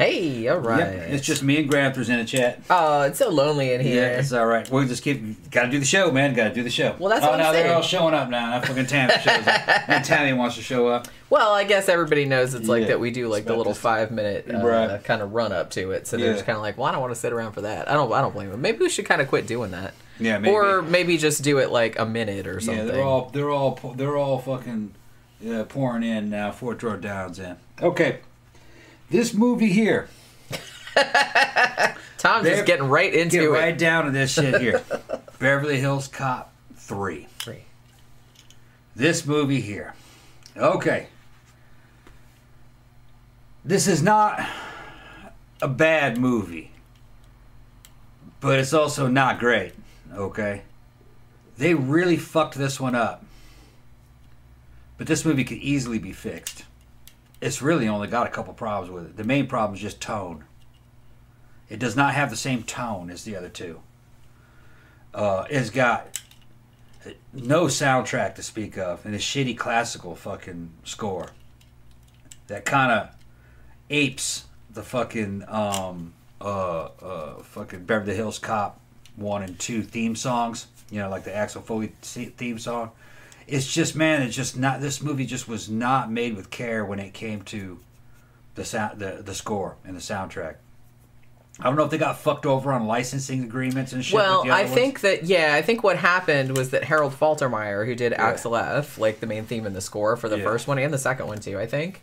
Hey, all right. Yep, it's just me and Granthers in a chat. Oh, it's so lonely in here. Yeah, it's all right. We'll just gotta do the show, man. Gotta do the show. Well, that's what I'm now saying. They're all showing up now. Now fucking Tammy shows up. And Tammy wants to show up. Well, I guess everybody knows it's like that we do like It's the about little this- 5-minute Right. kind of run up to it. So they're Yeah. just kind of like, well, I don't want to sit around for that. I don't blame them. Maybe we should kind of quit doing that. Yeah, maybe. Or maybe just do it like a minute or something. Yeah, they're all fucking pouring in now. Fort George Downs in. Okay, this movie here. Tom's just getting right into Get it. right down to this shit here. Beverly Hills Cop 3. This movie here. Okay. This is not a bad movie, but it's also not great. Okay. They really fucked this one up. But this movie could easily be fixed. It's really only got a couple problems with it. The main problem is just tone. It does not have the same tone as the other two. It's got no soundtrack to speak of, and a shitty classical fucking score that kind of apes the fucking fucking Beverly Hills Cop 1 and 2 theme songs. You know, like the Axel Foley theme song. It's just, man, it's just not. This movie just was not made with care when it came to the sound, the score and the soundtrack. I don't know if they got fucked over on licensing agreements and shit. Well, with the other I think I think what happened was that Harold Faltermeyer, who did Yeah. Axel F, like the main theme and the score for the Yeah. first one and the second one too, I think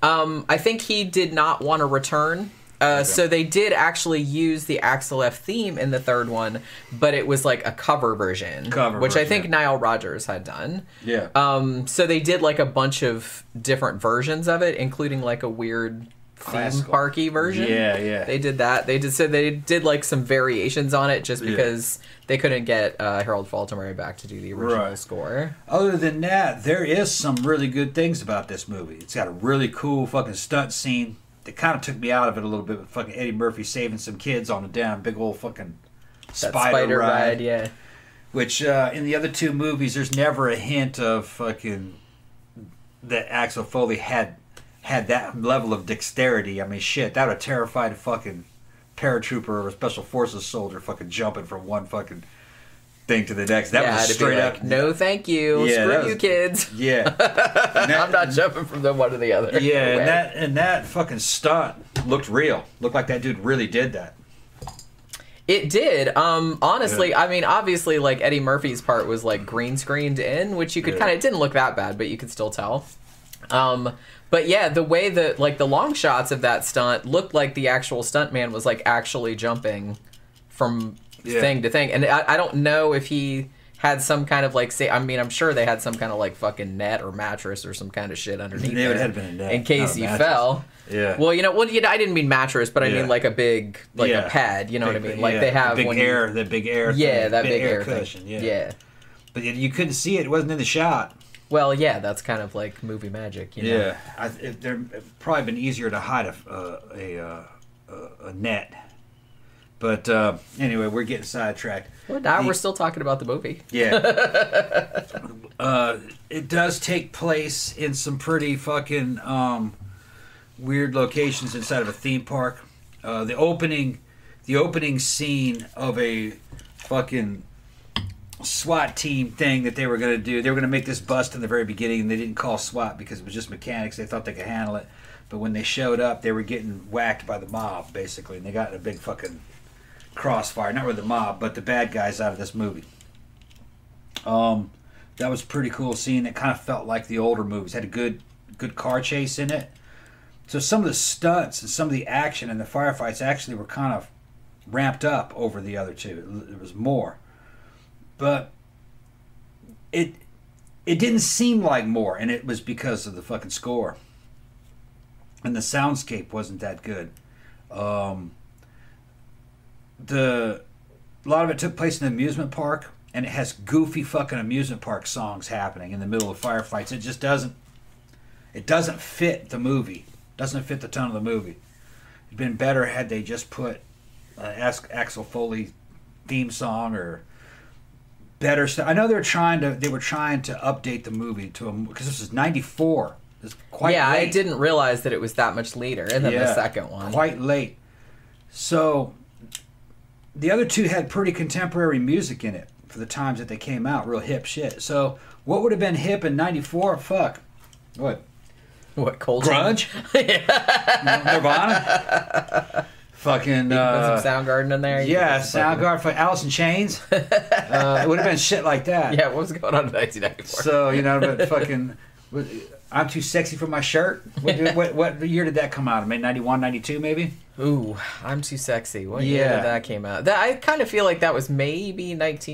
he did not want to return. So they did actually use the Axel F theme in the third one, but it was like a cover version, which I think Nile Rodgers had done. Yeah. So they did like a bunch of different versions of it, including like a weird theme parky version. Yeah. They did that. They did like some variations on it just because they couldn't get Harold Faltermeyer back to do the original score. Other than that, there is some really good things about this movie. It's got a really cool fucking stunt scene. It kind of took me out of it a little bit with fucking Eddie Murphy saving some kids on a damn big old fucking spider ride. Yeah. Which in the other two movies, there's never a hint of fucking that Axel Foley had that level of dexterity. I mean, shit, that would have terrified a fucking paratrooper or a special forces soldier fucking jumping from one fucking thing to the next. That was straight up. No, thank you. Yeah, Screw you, kids. Yeah. I'm not jumping from the one to the other. Yeah, and that fucking stunt looked real. Looked like that dude really did that. It did. Honestly, I mean, obviously, like Eddie Murphy's part was like green screened in, which you could kind of, it didn't look that bad, but you could still tell. But yeah, the way that like the long shots of that stunt looked like the actual stuntman was like actually jumping from thing to thing, and I don't know if he had some kind of like I'm sure they had some kind of like fucking net or mattress or some kind of shit underneath It would have been a net, in case he fell. Yeah. Well, I didn't mean mattress, but I mean like a big a pad. You know what I mean? Like they have the big air thing. Yeah, that big air cushion. thing. Yeah. Yeah. But you couldn't see it. It wasn't in the shot. Well, yeah, that's kind of like movie magic, you know? Yeah, there probably been easier to hide a net. But anyway, we're getting sidetracked. Well, now we're still talking about the movie. Yeah. It does take place in some pretty fucking weird locations inside of a theme park. The opening scene of a fucking SWAT team thing that they were going to do. They were going to make this bust in the very beginning, and they didn't call SWAT because it was just mechanics. They thought they could handle it. But when they showed up, they were getting whacked by the mob, basically. And they got in a big fucking crossfire. Not with the mob, but the bad guys out of this movie. That was a pretty cool scene. It kind of felt like the older movies. Had a good car chase in it. So some of the stunts and some of the action and the firefights actually were kind of ramped up over the other two. There was more. But it didn't seem like more, and it was because of the fucking score. And the soundscape wasn't that good. A lot of it took place in an amusement park, and it has goofy fucking amusement park songs happening in the middle of firefights. It just doesn't fit the movie. Doesn't fit the tone of the movie. It'd been better had they just put Axel Foley theme song or better stuff. I know they were trying to update the movie to because this is 94. It's quite yeah, late. I didn't realize that it was that much later, and then the second one. Quite late. So the other two had pretty contemporary music in it for the times that they came out, real hip shit. So what would have been hip in '94? Fuck. What? What, Cold Grunge? Nirvana? Fucking put some Soundgarden in there. Yeah, Soundgarden for Alice in Chains. It would have been shit like that. Yeah, what was going on in 1994? So, you know, but fucking I'm Too Sexy for My Shirt. What year did that come out? Maybe 91, 92 maybe? Ooh, I'm Too Sexy. What year did that came out? I kind of feel like that was maybe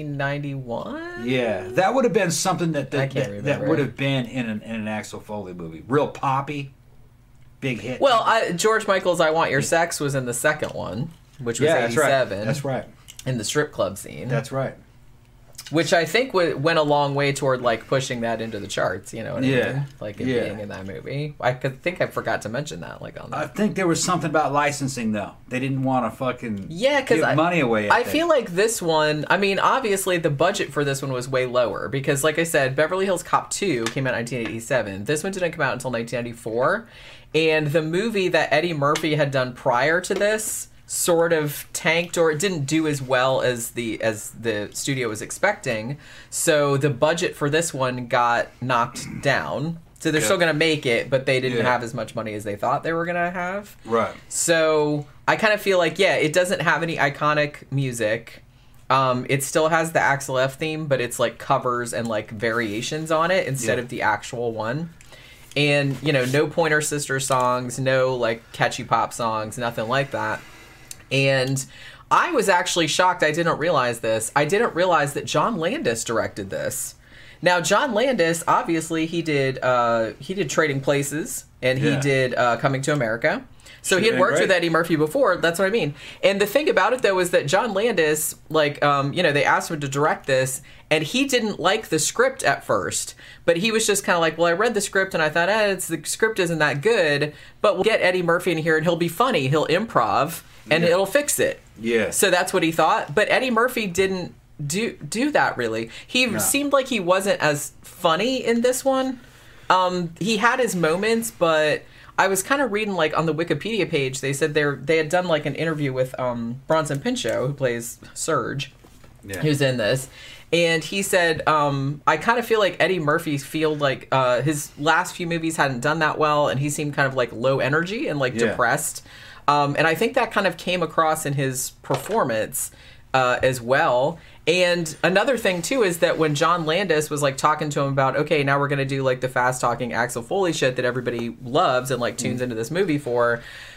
1991. Yeah, that would have been something that remember. would have been in an Axel Foley movie. Real poppy, big hit. Well, George Michael's "I Want Your Sex" was in the second one, which was '87. That's right. In the strip club scene. That's right. Which I think went a long way toward like pushing that into the charts. You know what I mean? Like it being in that movie. I think I forgot to mention that. Like on that. I think there was something about licensing though. They didn't want to fucking give money away. I feel like this one. I mean, obviously the budget for this one was way lower because, like I said, Beverly Hills Cop 2 came out in 1987. This one didn't come out until 1994, and the movie that Eddie Murphy had done prior to this sort of tanked, or it didn't do as well as the studio was expecting. So the budget for this one got knocked down. So they're still going to make it, but they didn't have as much money as they thought they were going to have. Right. So I kind of feel like, it doesn't have any iconic music. It still has the Axel F theme, but it's like covers and like variations on it instead of the actual one. And, you know, no Pointer Sister songs, no like catchy pop songs, nothing like that. And I was actually shocked. I didn't realize this. I didn't realize that John Landis directed this. Now, John Landis, obviously, he did Trading Places, and he did Coming to America. So he had worked with Eddie Murphy before. That's what I mean. And the thing about it, though, is that John Landis, like, they asked him to direct this, and he didn't like the script at first. But he was just kind of like, well, I read the script, and I thought, the script isn't that good, but we'll get Eddie Murphy in here, and he'll be funny. He'll improv, and it'll fix it. Yeah. So that's what he thought. But Eddie Murphy didn't do that, really. He seemed like he wasn't as funny in this one. He had his moments, but I was kind of reading, like, on the Wikipedia page, they said they had done, like, an interview with Bronson Pinchot, who plays Surge, who's in this. And he said, I kind of feel like Eddie Murphy feel like his last few movies hadn't done that well, and he seemed kind of, like, low energy and, like, depressed. And I think that kind of came across in his performance as well. And another thing, too, is that when John Landis was, like, talking to him about, okay, now we're going to do, like, the fast-talking Axel Foley shit that everybody loves and, like, tunes into this movie for,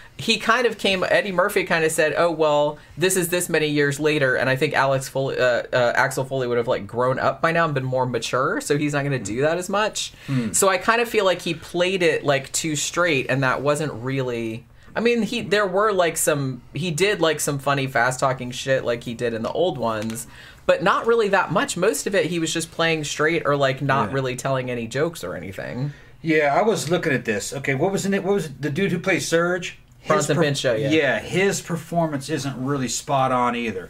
Eddie Murphy kind of said, oh, well, this is this many years later, and I think Axel Foley would have, like, grown up by now and been more mature, so he's not going to do that as much. So I kind of feel like he played it, like, too straight, and that wasn't really... I mean, he did like some funny fast talking shit like he did in the old ones, but not really that much. Most of it he was just playing straight or like not really telling any jokes or anything. Yeah, I was looking at this. Okay, what was the dude who plays Surge? Bronson Pinchot, Yeah, his performance isn't really spot on either.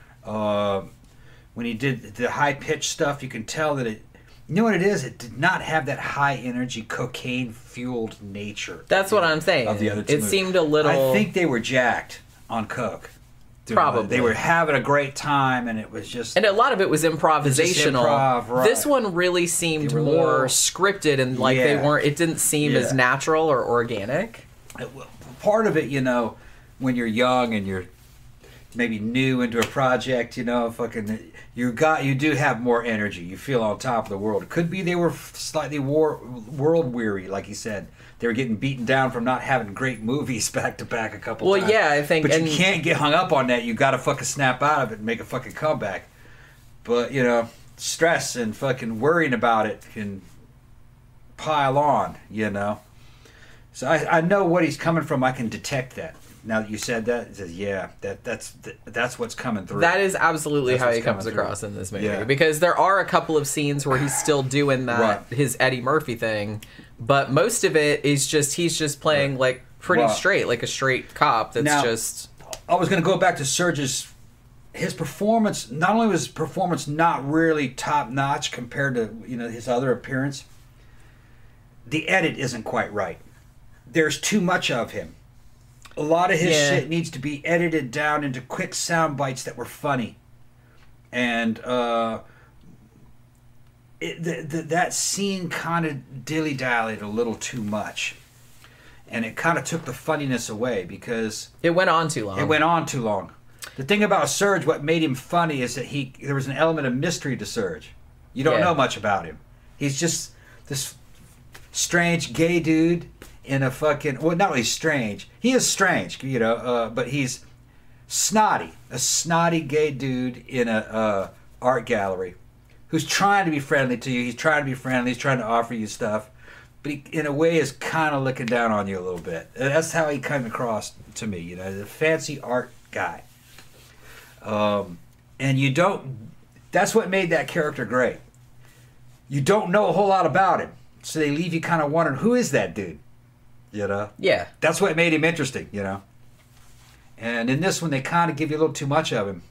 When he did the high pitched stuff, you can tell that you know what it is? It did not have that high energy, cocaine fueled nature. That's what I'm saying. Of the other two movies. Seemed a little. I think they were jacked on coke. Probably. They were having a great time, and it was just... And a lot of it was improvisational. Improv, right. This one really seemed more scripted, and like they weren't... It didn't seem as natural or organic. Part of it, you know, when you're young and you're maybe new into a project, you know, you do have more energy. You feel on top of the world. It could be they were slightly world weary, like you said. They were getting beaten down from not having great movies back to back a couple times. Well, yeah, I think... But you can't get hung up on that. You got to fucking snap out of it and make a fucking comeback. But, you know, stress and fucking worrying about it can pile on, you know. So I know what he's coming from. I can detect that. Now that you said that, it says, yeah, that's what's coming through. That is absolutely how he comes across in this movie. Yeah. Because there are a couple of scenes where he's still doing that, his Eddie Murphy thing, but most of it is just, he's just playing like pretty straight, like a straight cop that's now, just... I was going to go back to Surge's, his performance, not only was his performance not really top-notch compared to, you know, his other appearance, the edit isn't quite right. There's too much of him. A lot of his shit needs to be edited down into quick sound bites that were funny. And that scene kind of dilly-dallied a little too much. And it kind of took the funniness away because... It went on too long. It went on too long. The thing about Surge, what made him funny is that there was an element of mystery to Surge. You don't know much about him. He's just this strange gay dude in a fucking... Well, not really strange. He is strange, but he's snotty. A snotty gay dude in a art gallery who's trying to be friendly to you. He's trying to be friendly. He's trying to offer you stuff. But he, in a way, is kind of looking down on you a little bit. That's how he came across to me, the fancy art guy. And you don't... That's what made that character great. You don't know a whole lot about him. So they leave you kind of wondering, who is that dude? Yeah. That's what made him interesting, And in this one, they kind of give you a little too much of him.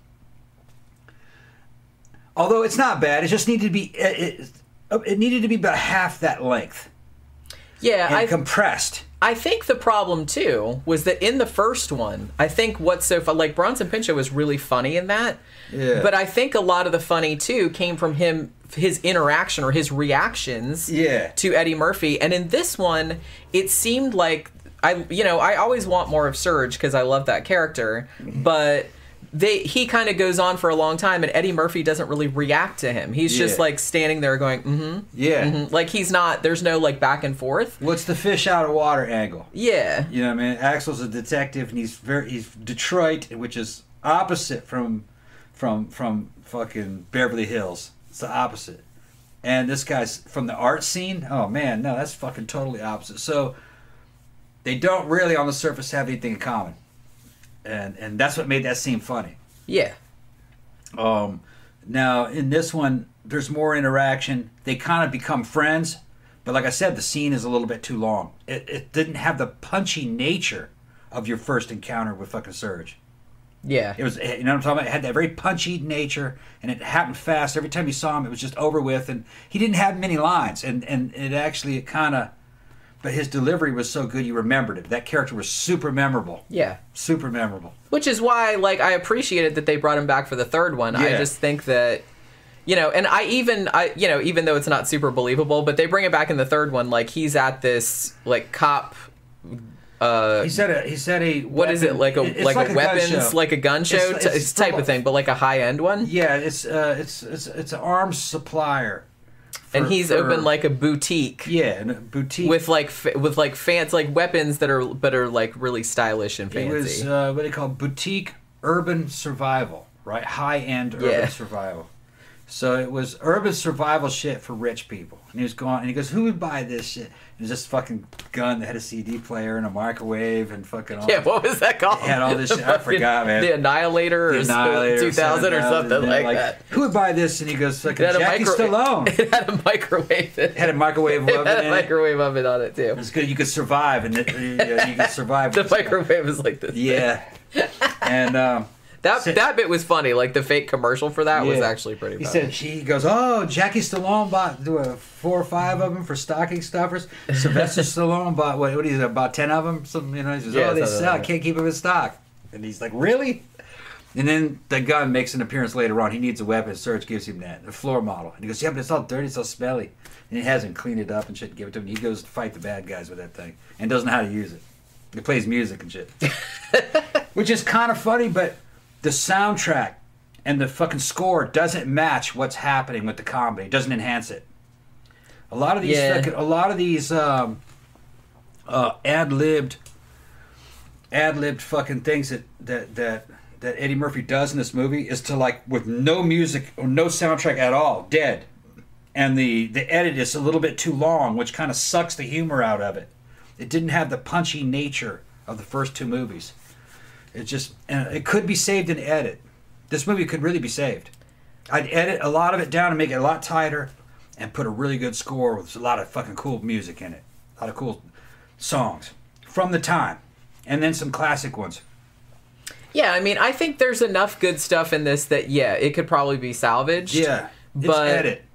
Although it's not bad. It just needed to be... It needed to be about half that length. Yeah, and compressed. I think the problem too was that in the first one, I think what's so fun, like Bronson Pinchot was really funny in that. Yeah. But I think a lot of the funny too came from his interaction or his reactions to Eddie Murphy. And in this one, it seemed like I always want more of Surge because I love that character, but he kind of goes on for a long time, and Eddie Murphy doesn't really react to him. He's just like standing there going, like he's not. There's no like back and forth. What's the fish out of water angle? Yeah, you know what I mean. Axel's a detective, and he's Detroit, which is opposite from fucking Beverly Hills. It's the opposite. And this guy's from the art scene. Oh man, no, that's fucking totally opposite. So they don't really on the surface have anything in common. And that's what made that scene funny. Yeah. Now, in this one, there's more interaction. They kind of become friends. But like I said, the scene is a little bit too long. It didn't have the punchy nature of your first encounter with fucking Surge. Yeah. It was, you know what I'm talking about? It had that very punchy nature, and it happened fast. Every time you saw him, it was just over with. And he didn't have many lines. And it kind of... But his delivery was so good you remembered it. That character was super memorable. Yeah. Super memorable. Which is why, I appreciated that they brought him back for the third one. Yeah. I just think that, and even though it's not super believable, but they bring it back in the third one, he's at this, cop... he said a what is it, like a weapons, like a gun show it's type of thing, but like a high-end one? Yeah, it's an arms supplier. And he's opened like a boutique. Yeah, and a boutique with fancy weapons that are really stylish and fancy. It was what they call boutique urban survival, right? High-end urban survival. So it was urban survival shit for rich people. And he was going, and he goes, "Who would buy this shit?" It was this fucking gun that had a CD player and a microwave and fucking all. Yeah, what was that called? It had all this shit. I forgot, man. The Annihilator or 2000 or something like that. Who would buy this? And he goes, "Fucking Jackie Stallone." It had a microwave. It had a microwave oven. It had a microwave oven on it too. It was good. You could survive, and you could survive. The microwave is like this. Yeah, and. That bit was funny. The fake commercial for that was actually pretty funny. He goes, "Oh, Jackie Stallone bought 4 or 5 of them for stocking stuffers. Sylvester Stallone bought what is it, about 10 of them? Something, He says, they sell. I can't keep them in stock." And he's like, "Really?" And then the gun makes an appearance later on. He needs a weapon. Surge gives him that, a floor model. And he goes, "Yeah, but it's all dirty. It's all smelly." And he has him clean it up and shit. Give it to him. He goes to fight the bad guys with that thing and doesn't know how to use it. He plays music and shit, which is kind of funny, but. The soundtrack and the fucking score doesn't match what's happening with the comedy. It doesn't enhance it. A lot of these ad-libbed fucking things that Eddie Murphy does in this movie is to with no music or no soundtrack at all, dead. And the edit is a little bit too long, which kind of sucks the humor out of it. It didn't have the punchy nature of the first 2 movies. It could be saved in edit. This movie could really be saved. I'd edit a lot of it down and make it a lot tighter and put a really good score with a lot of fucking cool music in it. A lot of cool songs from the time. And then some classic ones. Yeah, I think there's enough good stuff in this that, it could probably be salvaged. Yeah, but edit.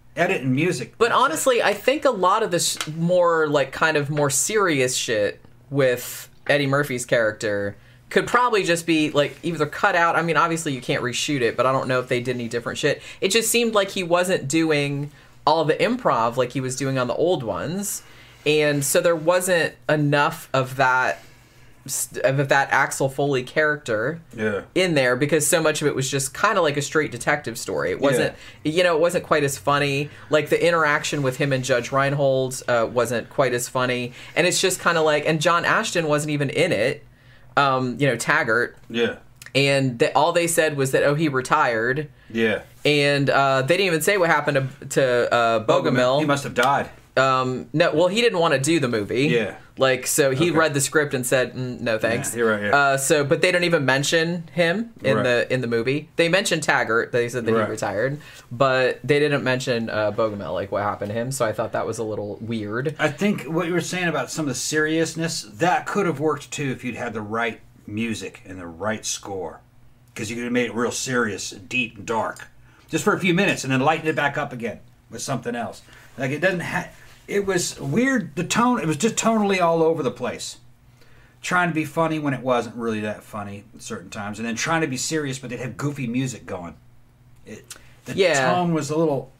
Edit and music. But honestly, I think a lot of this more like kind of more serious shit with Eddie Murphy's character could probably just be like either cut out. I mean, obviously you can't reshoot it, but I don't know if they did any different shit. It just seemed like he wasn't doing all the improv like he was doing on the old ones, and so there wasn't enough of that Axel Foley character in there, because so much of it was just kind of like a straight detective story. It wasn't, it wasn't quite as funny. Like the interaction with him and Judge Reinhold wasn't quite as funny, and it's just kind of like, and John Ashton wasn't even in it. Taggart. Yeah. And all they said was that, he retired. Yeah. And they didn't even say what happened to Bogomil. He must have died. No, well, he didn't want to do the movie. Yeah. Like, so he read the script and said, no thanks. Yeah, you're right, yeah. But they don't even mention him in the movie. They mentioned Taggart. They said that he retired. But they didn't mention Bogomil, like what happened to him. So I thought that was a little weird. I think what you were saying about some of the seriousness, that could have worked too if you'd had the right music and the right score. Because you could have made it real serious, deep, and dark. Just for a few minutes and then lighten it back up again with something else. Like, it doesn't have... It was weird. The tone, it was just tonally all over the place. Trying to be funny when it wasn't really that funny at certain times. And then trying to be serious, but they'd have goofy music going. The tone was a little...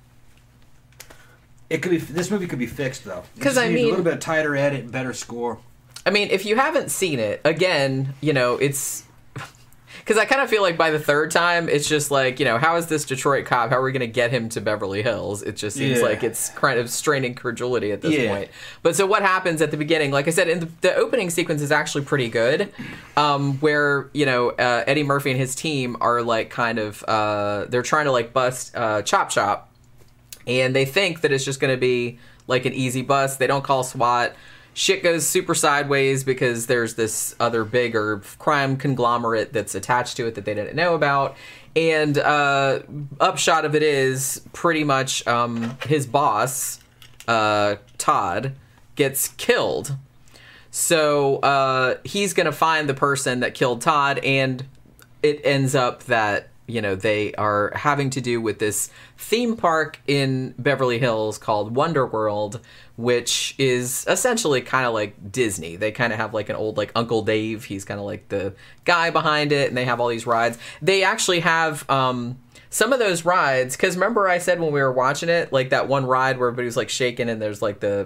This movie could be fixed, though. Because a little bit tighter edit and better score. I mean, if you haven't seen it, again, it's... Because I kind of feel like by the third time, it's just like, how is this Detroit cop? How are we going to get him to Beverly Hills? It just seems like it's kind of straining credulity at this point. But so what happens at the beginning? Like I said, in the opening sequence is actually pretty good, where, Eddie Murphy and his team are like kind of, they're trying to like bust Chop Chop. And they think that it's just going to be like an easy bust. They don't call SWAT. Shit goes super sideways because there's this other bigger crime conglomerate that's attached to it that they didn't know about. And upshot of it is pretty much his boss, Todd, gets killed. So he's going to find the person that killed Todd, and it ends up that they are having to do with this theme park in Beverly Hills called Wonder World, which is essentially kind of like Disney. They kind of have like an old like Uncle Dave. He's kind of like the guy behind it, and they have all these rides. They actually have some of those rides, because remember I said when we were watching it, like that one ride where everybody was like shaking and there's like the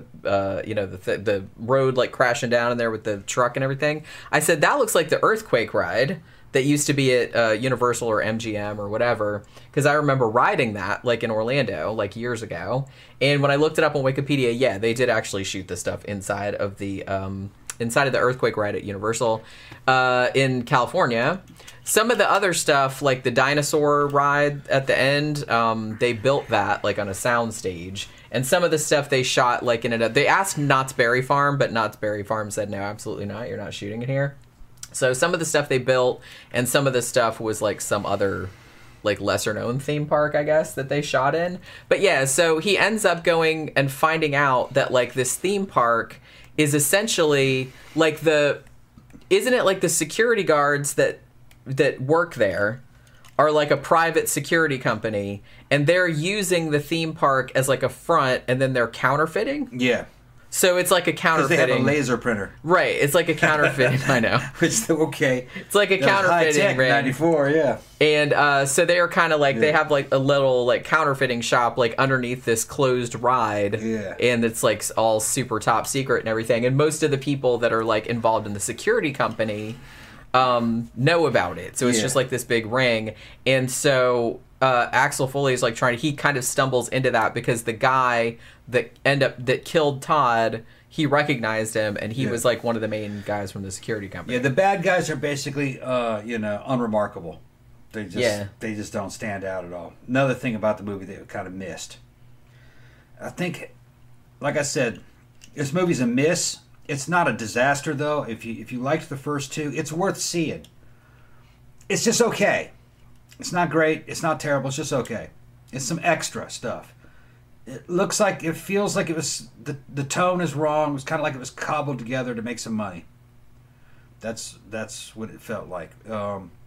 road like crashing down in there with the truck and everything. I said that looks like the earthquake ride that used to be at Universal or MGM or whatever, because I remember riding that like in Orlando like years ago. And when I looked it up on Wikipedia, they did actually shoot the stuff inside of the earthquake ride at Universal in California. Some of the other stuff, like the dinosaur ride at the end, they built that like on a sound stage. And some of the stuff they shot like they asked Knott's Berry Farm, but Knott's Berry Farm said no, absolutely not. You're not shooting it here. So some of the stuff they built, and some of the stuff was like some other like lesser known theme park, I guess, that they shot in. But yeah, so he ends up going and finding out that like this theme park is essentially like isn't it like the security guards that work there are like a private security company, and they're using the theme park as like a front, and then they're counterfeiting? Yeah. So it's like a counterfeiting. Because they have a laser printer. Right. It's like a counterfeiting. I know. Okay. It's like a counterfeiting high-tech ring. 94, yeah. And so they are kind of like, they have like a little like counterfeiting shop like underneath this closed ride. Yeah. And it's like all super top secret and everything. And most of the people that are like involved in the security company know about it. So it's just like this big ring. And so Axel Foley is like he kind of stumbles into that because the guy that killed Todd, he recognized him, and he was like one of the main guys from the security company. Yeah, the bad guys are basically unremarkable. They just don't stand out at all. Another thing about the movie they kind of missed. I think, like I said, this movie's a miss. It's not a disaster though. If you liked the first two, it's worth seeing. It's just okay. It's not great. It's not terrible. It's just okay. It's some extra stuff. It feels like it was, the tone is wrong. It was kind of like it was cobbled together to make some money. That's what it felt like.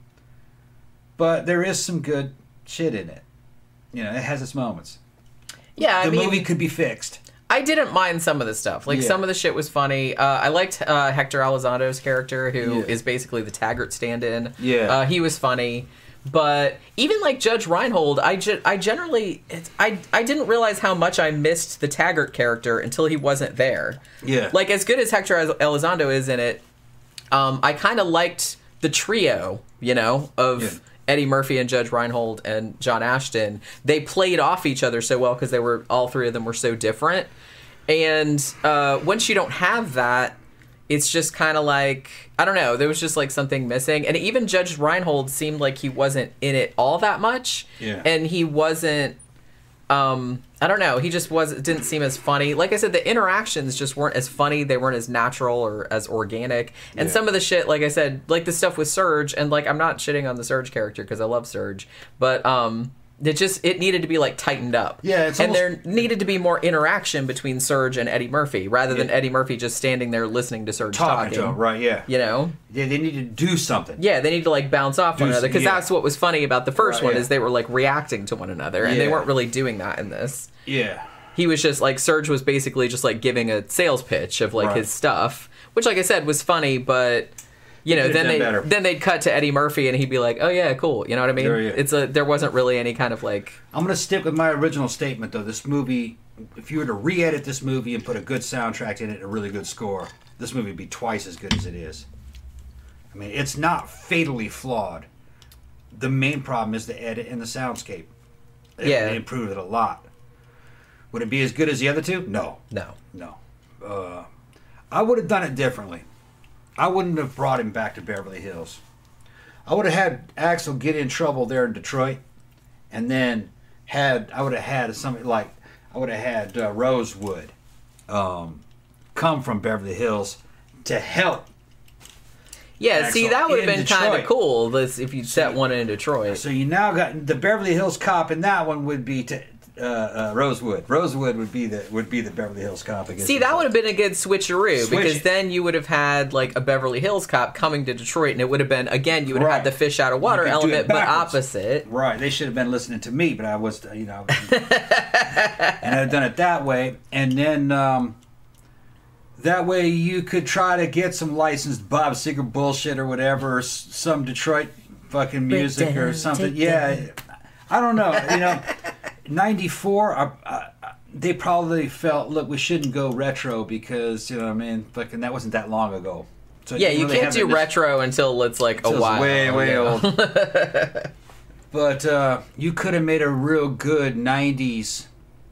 But there is some good shit in it. It has its moments. Yeah, the movie could be fixed. I didn't mind some of the stuff. Like, some of the shit was funny. I liked Hector Elizondo's character, who is basically the Taggart stand-in. Yeah. He was funny. But even, like, Judge Reinhold, I generally... I didn't realize how much I missed the Taggart character until he wasn't there. Yeah. Like, as good as Hector Elizondo is in it, I kind of liked the trio, you know, of... Eddie Murphy and Judge Reinhold and John Ashton. They played off each other so well because all three of them were so different. And once you don't have that, it's just kind of like, I don't know, there was just like something missing. And even Judge Reinhold seemed like he wasn't in it all that much. Yeah. And he wasn't, I don't know, he just didn't seem as funny. Like I said, the interactions just weren't as funny. They weren't as natural or as organic. And some of the shit, like I said, like the stuff with Surge, and like I'm not shitting on the Surge character because I love Surge, but it needed to be like tightened up. Yeah, and there needed to be more interaction between Surge and Eddie Murphy rather than Eddie Murphy just standing there listening to Surge talking. To him, right? Yeah. You know. Yeah, they need to do something. Yeah, they need to like bounce off one another because that's what was funny about the first one is they were like reacting to one another and they weren't really doing that in this. Yeah. He was just like Surge was basically just like giving a sales pitch of like his stuff, which like I said was funny, but. You know, then they'd cut to Eddie Murphy and he'd be like, "Oh yeah, cool." You know what I mean? There wasn't really any kind of like. I'm gonna stick with my original statement though. This movie, if you were to re-edit this movie and put a good soundtrack in it, and a really good score, this movie would be twice as good as it is. I mean, it's not fatally flawed. The main problem is the edit and the soundscape. They improved it a lot. Would it be as good as the other two? No. I would have done it differently. I wouldn't have brought him back to Beverly Hills. I would have had Axel get in trouble there in Detroit, and then I would have had Rosewood come from Beverly Hills to help. Yeah, Axel see, that would have been kind of Detroit. cool if you set one in Detroit. So you now got the Beverly Hills cop, and that one would be Rosewood. Rosewood would be the Beverly Hills cop. See, that would have been a good switcheroo because then you would have had like a Beverly Hills cop coming to Detroit, and it would have been again you would have had the fish out of water element, but opposite. Right? They should have been listening to me, but I was, and I'd done it that way, and then that way you could try to get some licensed Bob Seger bullshit or whatever, or some Detroit fucking music or something. Yeah, I don't know. You know. 94, they probably felt, look, we shouldn't go retro because, you know what I mean, fucking that wasn't that long ago. So yeah, you can't do retro until it's like a while. Way old. But you could have made a real good 90s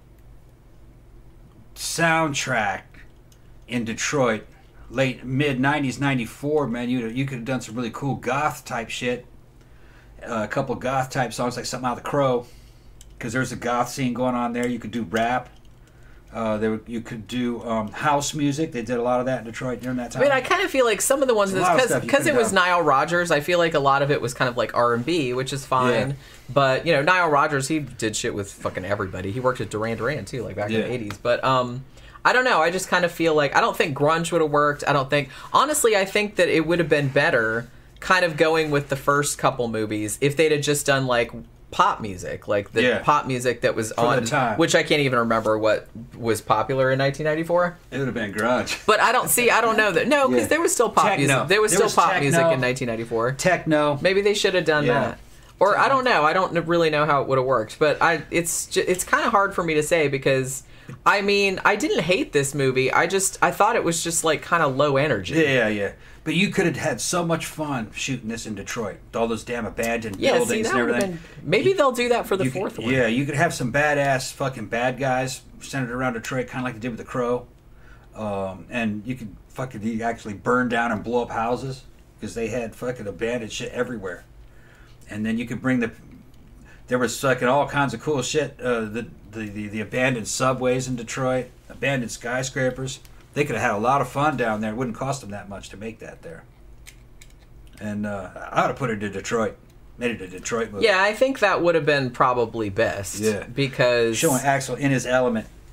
soundtrack in Detroit, mid-90s, 94, man. You could have done some really cool goth-type shit. A couple goth-type songs, like something out of The Crow. Because there's a goth scene going on there. You could do rap. You could do house music. They did a lot of that in Detroit during that time. I mean, I kind of feel like some of the ones because it was Nile Rodgers. I feel like a lot of it was kind of like R&B, which is fine. Yeah. But you know, Nile Rodgers, he did shit with fucking everybody. He worked at Duran Duran too, like back in the '80s. But I don't know. I just kind of feel like I don't think grunge would have worked. Honestly, I think that it would have been better, kind of going with the first couple movies if they'd have just done like pop music, like the pop music that was on the time, which I can't even remember what was popular in 1994. It would have been grunge. But I don't know that. No, because there was still pop music. There was still pop music in 1994. Techno. Maybe they should have done that. Or I don't know. I don't really know how it would have worked. But it's kind of hard for me to say because I mean, I didn't hate this movie. I thought it was just like kind of low energy. Yeah. But you could have had so much fun shooting this in Detroit. All those damn abandoned buildings and everything. Maybe they'll do that for the fourth one. Yeah, you could have some badass fucking bad guys centered around Detroit, kind of like they did with The Crow. And you could fucking actually burn down and blow up houses because they had fucking abandoned shit everywhere. And then you could bring there was fucking all kinds of cool shit. The abandoned subways in Detroit, abandoned skyscrapers. They could have had a lot of fun down there. It wouldn't cost them that much to make that there. And I would have put it to Detroit. Made it a Detroit movie. Yeah, I think that would have been probably best. Yeah. Because... showing Axel in his element.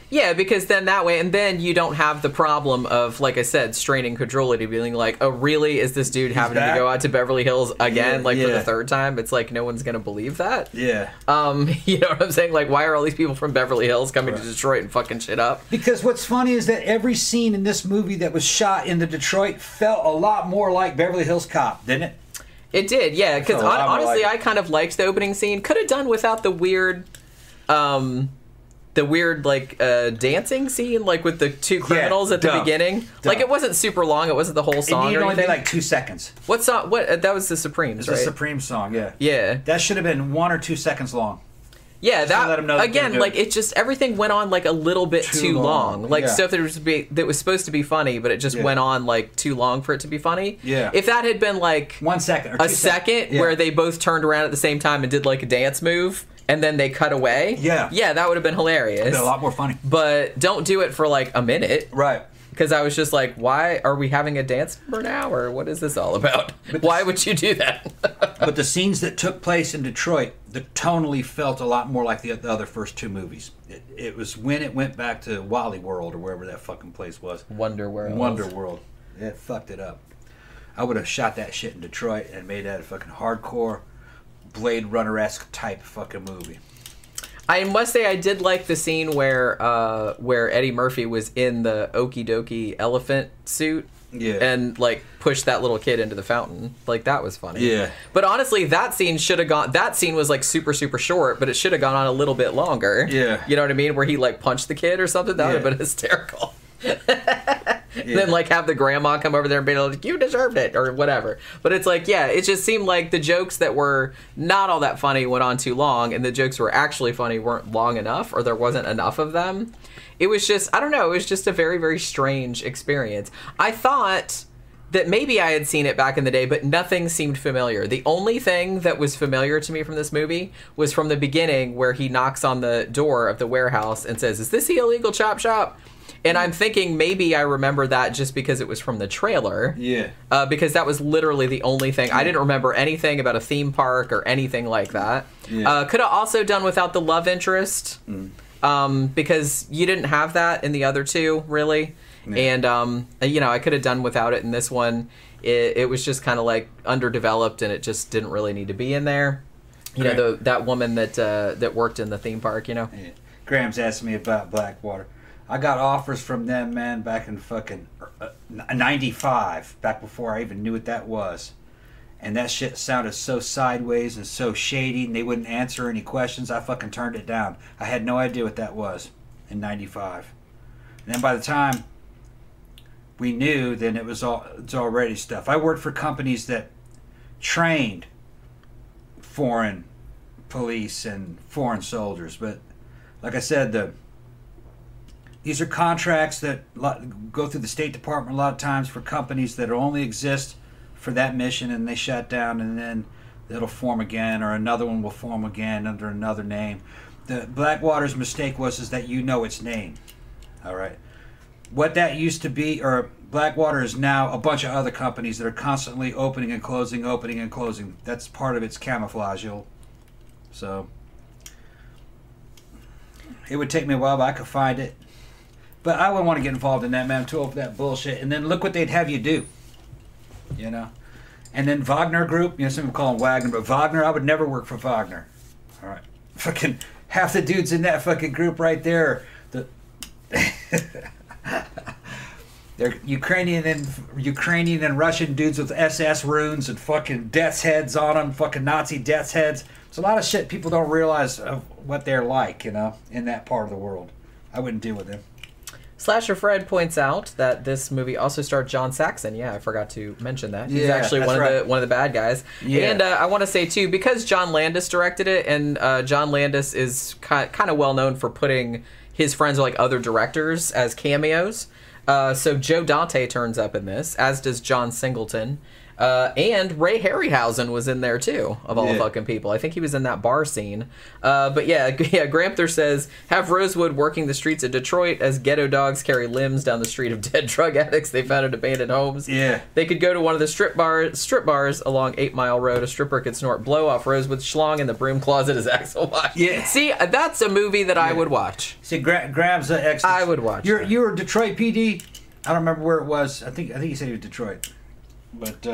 Yeah, because then that way, and then you don't have the problem of, like I said, straining credulity, being like, oh, really? Is this dude having to go out to Beverly Hills again, for the third time? It's like, no one's going to believe that. Yeah. You know what I'm saying? Like, why are all these people from Beverly Hills coming to Detroit and fucking shit up? Because what's funny is that every scene in this movie that was shot in the Detroit felt a lot more like Beverly Hills Cop, didn't it? It did, yeah. Because honestly, I kind of liked the opening scene. Could have done without the weird... dancing scene, like with the two criminals at the beginning. Like, it wasn't super long. It wasn't the whole song. It or only anything. be like 2 seconds. What song? What? That was the Supremes, right? It's a Supreme song, yeah. Yeah. That should have been 1 or 2 seconds long. Yeah, that let 'em know that again, like it just everything went on like a little bit too long. Like stuff that was supposed to be funny, but it just went on like too long for it to be funny. Yeah. If that had been like 1 second or 2 a second where they both turned around at the same time and did like a dance move, and then they cut away. Yeah. Yeah, that would have been hilarious. A lot more funny. But don't do it for like a minute. Right. Because I was just like, why are we having a dance number now, or what is this all about? Why would you do that? But the scenes that took place in Detroit, the tonally felt a lot more like the other first 2 movies. It was when it went back to Wally World or wherever that fucking place was. Wonder World. It fucked it up. I would have shot that shit in Detroit and made that a fucking hardcore Blade Runner-esque type fucking movie. I must say I did like the scene where Eddie Murphy was in the okie dokie elephant suit. Yeah. And like pushed that little kid into the fountain. Like, that was funny. Yeah. But honestly, that scene was like super, super short, but it should have gone on a little bit longer. Yeah. You know what I mean? Where he like punched the kid or something. That would have been hysterical. Then like have the grandma come over there and be like, you deserved it or whatever. But it's like, yeah, it just seemed like the jokes that were not all that funny went on too long, and the jokes were actually funny weren't long enough, or there wasn't enough of them. It was just, I don't know, it was just a very, very strange experience. I thought that maybe I had seen it back in the day, but nothing seemed familiar. The only thing that was familiar to me from this movie was from the beginning, where he knocks on the door of the warehouse and says, "Is this the illegal chop shop?" And I'm thinking maybe I remember that just because it was from the trailer. Yeah. Because that was literally the only thing. I didn't remember anything about a theme park or anything like that. Yeah. Could have also done without the love interest. Because you didn't have that in the other two, really. Yeah. And, I could have done without it in this one. It was just kind of like underdeveloped, and it just didn't really need to be in there. You know, that woman that worked in the theme park, Yeah. Graham's asking me about Blackwater. I got offers from them, man, back in fucking 95, back before I even knew what that was. And that shit sounded so sideways and so shady, and they wouldn't answer any questions. I fucking turned it down. I had no idea what that was in 95. And then by the time we knew, then it's already stuff. I worked for companies that trained foreign police and foreign soldiers, but like I said, these are contracts that go through the State Department a lot of times for companies that only exist for that mission, and they shut down, and then it'll form again, or another one will form again under another name. The Blackwater's mistake was that its name. All right. What that used to be, or Blackwater is now a bunch of other companies that are constantly opening and closing, opening and closing. That's part of its camouflage. So it would take me a while, but I could find it. But I wouldn't want to get involved in that, man, to open that bullshit. And then look what they'd have you do. And then Wagner Group, some people call him Wagner, but Wagner, I would never work for Wagner. All right. Fucking half the dudes in that fucking group right there, they're Ukrainian and Russian dudes with SS runes and fucking death's heads on them, fucking Nazi death's heads. It's a lot of shit people don't realize of what they're like, in that part of the world. I wouldn't deal with them. Slasher Fred points out that this movie also starred John Saxon. Yeah, I forgot to mention that. He's actually one of the bad guys. Yeah. And I want to say too, because John Landis directed it, and John Landis is kind of well known for putting his friends like other directors as cameos. So Joe Dante turns up in this, as does John Singleton. And Ray Harryhausen was in there too, of all fucking people. I think he was in that bar scene. But yeah, Gramther says, have Rosewood working the streets of Detroit as ghetto dogs carry limbs down the street of dead drug addicts they found in abandoned homes. Yeah. They could go to one of the strip bars along 8 Mile Road. A stripper could snort blow off Rosewood's schlong in the broom closet as Axel watched. Yeah. See, that's a movie that I would watch. See, Grab's an ex. I would watch. You were Detroit PD. I don't remember where it was. I think he said he was Detroit. But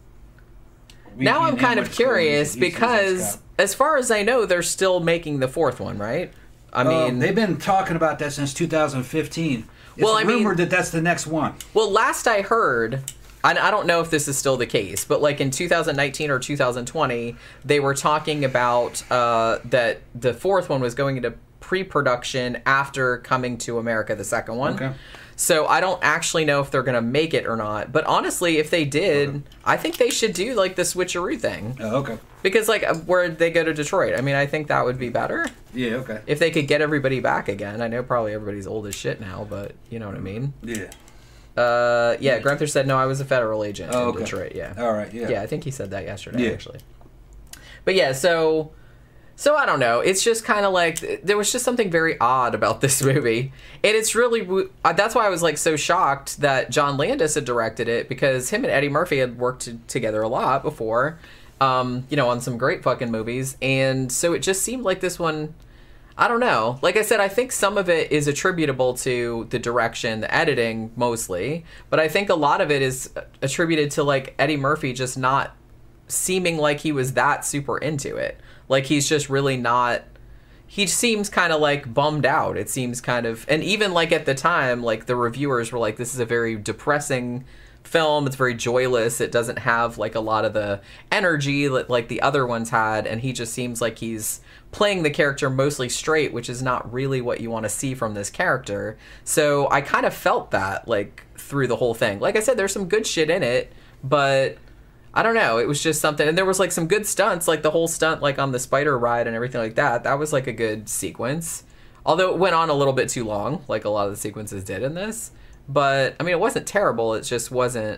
now I'm kind of curious because, as far as I know, they're still making the fourth one, right? I mean, they've been talking about that since 2015. It's rumored that that's the next one. Well, last I heard, I don't know if this is still the case, but like in 2019 or 2020, they were talking about that the fourth one was going into pre-production after Coming to America, the second one. Okay. So I don't actually know if they're going to make it or not. But honestly, if they did, I think they should do like the switcheroo thing. Oh, okay. Because like where they go to Detroit, I mean, I think that would be better. Yeah, okay. If they could get everybody back again. I know probably everybody's old as shit now, but you know what I mean? Yeah. Yeah, Gunther said, no, I was a federal agent in Detroit, yeah. All right, yeah. Yeah, I think he said that yesterday, actually. But yeah, so I don't know. It's just kind of like, there was just something very odd about this movie. And it's really, that's why I was like so shocked that John Landis had directed it, because him and Eddie Murphy had worked together a lot before, on some great fucking movies. And so it just seemed like this one, I don't know. Like I said, I think some of it is attributable to the direction, the editing mostly, but I think a lot of it is attributed to like Eddie Murphy just not seeming like he was that super into it. Like he's just really not, he seems kind of like bummed out. It seems kind of, and even like at the time, like the reviewers were like, this is a very depressing film. It's very joyless. It doesn't have like a lot of the energy that like the other ones had. And he just seems like he's playing the character mostly straight, which is not really what you want to see from this character. So I kind of felt that like through the whole thing. Like I said, there's some good shit in it, but I don't know. It was just something. And there was like some good stunts, like the whole stunt like on the spider ride and everything like that. That was like a good sequence. Although it went on a little bit too long, like a lot of the sequences did in this. But, I mean, it wasn't terrible. It just wasn't,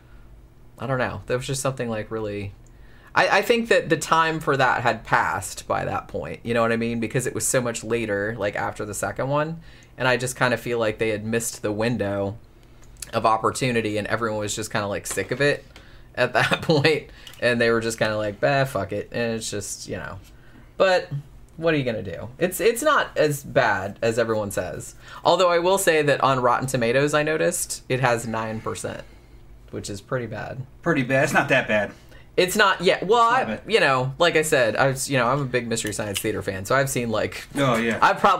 I don't know. There was just something like really, I think that the time for that had passed by that point. You know what I mean? Because it was so much later, like after the second one. And I just kind of feel like they had missed the window of opportunity and everyone was just kind of like sick of it at that point, and they were just kind of like, bah, fuck it, and it's just, but what are you gonna do? It's not as bad as everyone says. Although I will say that on Rotten Tomatoes, I noticed it has 9%, which is pretty bad. Pretty bad. It's not that bad. It's not, yeah. Well, like I said, I'm a big Mystery Science Theater fan, so I've seen like, oh yeah,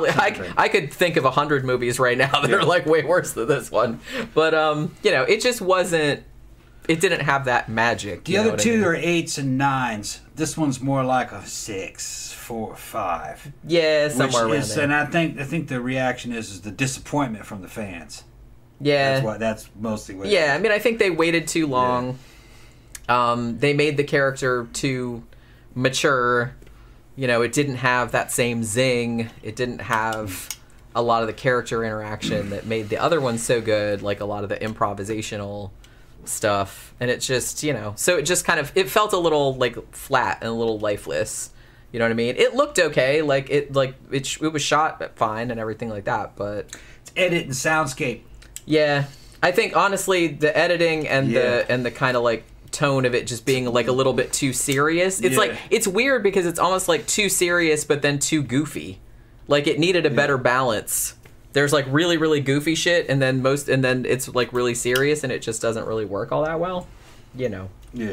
I could think of 100 movies right now that are like way worse than this one, but it just wasn't. It didn't have that magic. The other two are 8s and 9s. This one's more like a 6, 4, 5. Yeah, somewhere around there. And I think the reaction is the disappointment from the fans. Yeah, that's mostly what. Yeah, I mean, I think they waited too long. Yeah. They made the character too mature. It didn't have that same zing. It didn't have a lot of the character interaction that made the other one so good. Like a lot of the improvisational stuff, and it just so it just kind of, it felt a little like flat and a little lifeless. You know what I mean? It looked okay, like it was shot fine and everything like that, but it's edit and soundscape. Yeah, I think honestly the editing and the kind of like tone of it just being like a little bit too serious. It's like, it's weird because it's almost like too serious but then too goofy. Like it needed a better balance. There's like really, really goofy shit, and then it's like really serious, and it just doesn't really work all that well, Yeah.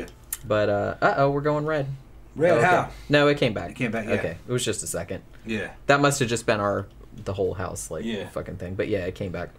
But we're going red. Red? Okay. How? No, it came back. It came back. Yeah. Okay, it was just a second. Yeah. That must have just been the whole house fucking thing. But yeah, it came back.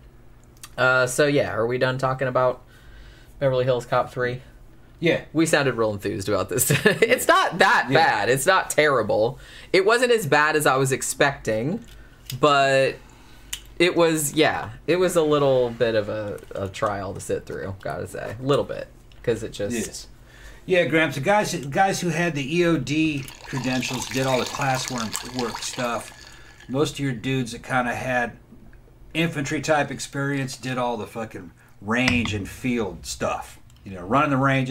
So yeah, are we done talking about Beverly Hills Cop 3? Yeah. We sounded real enthused about this. It's not that bad. It's not terrible. It wasn't as bad as I was expecting, but it was a little bit of a trial to sit through, gotta say. A little bit. Because it just... Yeah, Gramps, the guys who had the EOD credentials, did all the classwork stuff. Most of your dudes that kind of had infantry-type experience did all the fucking range and field stuff. Running the ranges,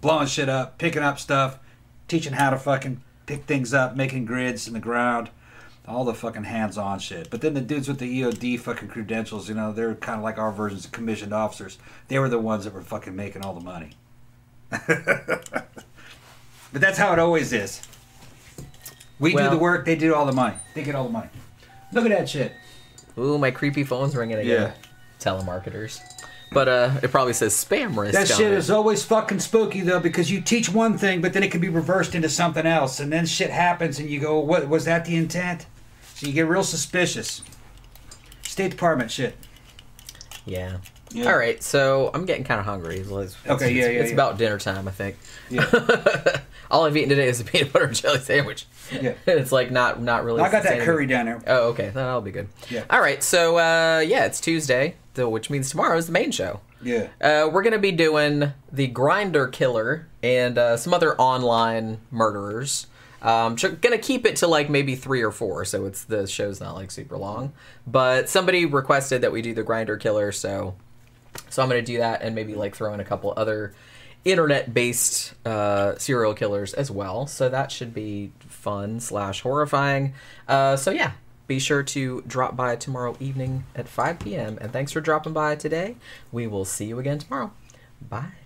blowing shit up, picking up stuff, teaching how to fucking pick things up, making grids in the ground, all the fucking hands-on shit. But then the dudes with the EOD fucking credentials, you know, they're kind of like our versions of commissioned officers. They were the ones that were fucking making all the money. But that's how it always is. We do the work, they do all the money. They get all the money. Look at that shit. Ooh, my creepy phone's ringing again. Yeah. Telemarketers. But it probably says spam risk. That on shit it. is always fucking spooky though, because you teach one thing, but then it can be reversed into something else, and then shit happens, and you go, "What was that? The intent?" So you get real suspicious. State Department shit. Yeah. Yeah. All right, so I'm getting kind of hungry. It's about dinner time, I think. Yeah. All I've eaten today is a peanut butter and jelly sandwich. Yeah. It's like not really. I got that sustaining. curry down there. Oh, okay, that'll be good. Yeah. All right, so it's Tuesday, which means tomorrow is the main show. Yeah. We're gonna be doing the Grinder Killer and some other online murderers. Gonna keep it to like maybe 3 or 4, so the show's not like super long. But somebody requested that we do the Grinder Killer, so I'm gonna do that and maybe like throw in a couple other internet-based serial killers as well. So that should be fun / horrifying. So yeah, be sure to drop by tomorrow evening at 5 p.m. And thanks for dropping by today. We will see you again tomorrow. Bye.